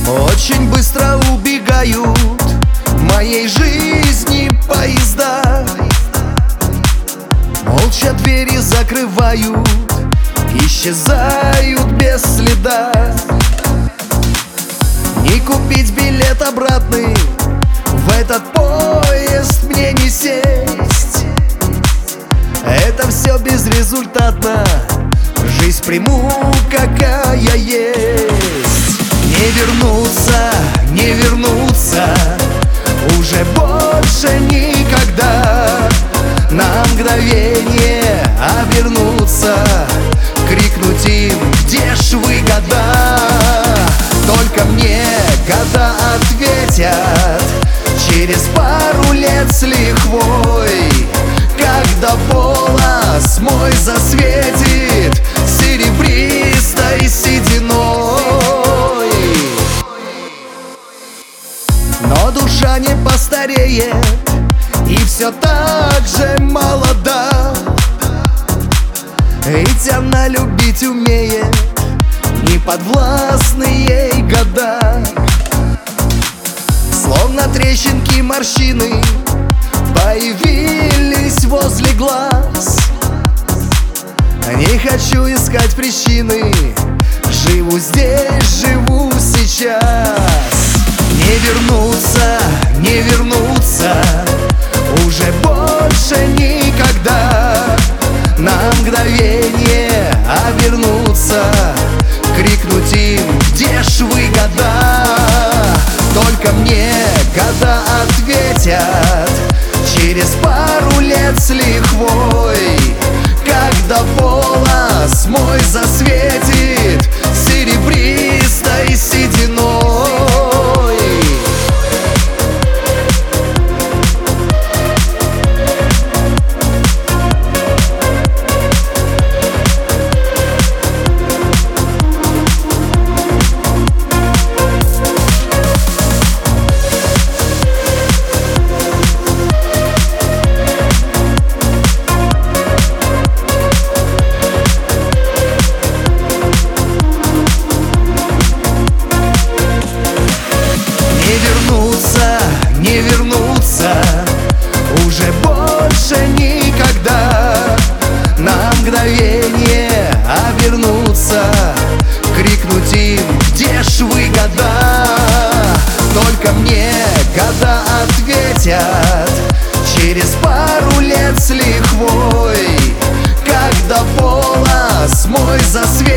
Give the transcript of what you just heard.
Очень быстро убегают в моей жизни поезда. Молча двери закрывают, исчезают без следа. Не купить билет обратный, в этот поезд мне не сесть. Это все безрезультатно, жизнь приму, какая есть. Не вернуться, не вернуться уже больше никогда. На мгновение обернуться, крикнуть им: где ж вы, года? Только мне года ответят через пару лет с лихвой, когда полос мой засветит серебристой сединой. Но душа не постареет и все так же молода, ведь она любить умеет, не подвластны ей года. Словно трещинки, морщины появились возле глаз. Не хочу искать причины, живу здесь, живу сейчас. Не вернуться, не вернуться уже больше никогда. На мгновение обернуться, крикнуть им: где ж вы, года? Только мне года ответят через пару лет с лихвой, когда полос мой засветит серебристой сединой. Не вернуться уже больше никогда. На мгновение обернуться, крикнуть им: где ж вы, года? Только мне года ответят через пару лет с лихвой, когда полос мой засветит